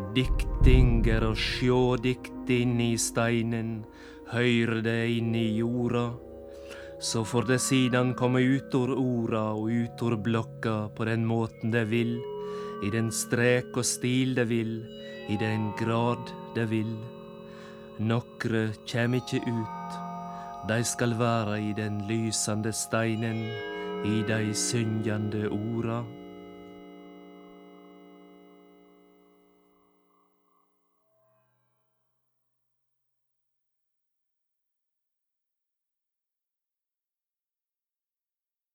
diktinger og sjå dikt inn i steinen, høyr det inn i jorda. Så får det sidan komme ut ur orda og ut ur blokka på den måten det vil, i den strek og stil det vil, i den grad det vil. Nokre kjem ikkje ut, dei skal være i den lysande steinen, i dei syngjande orda.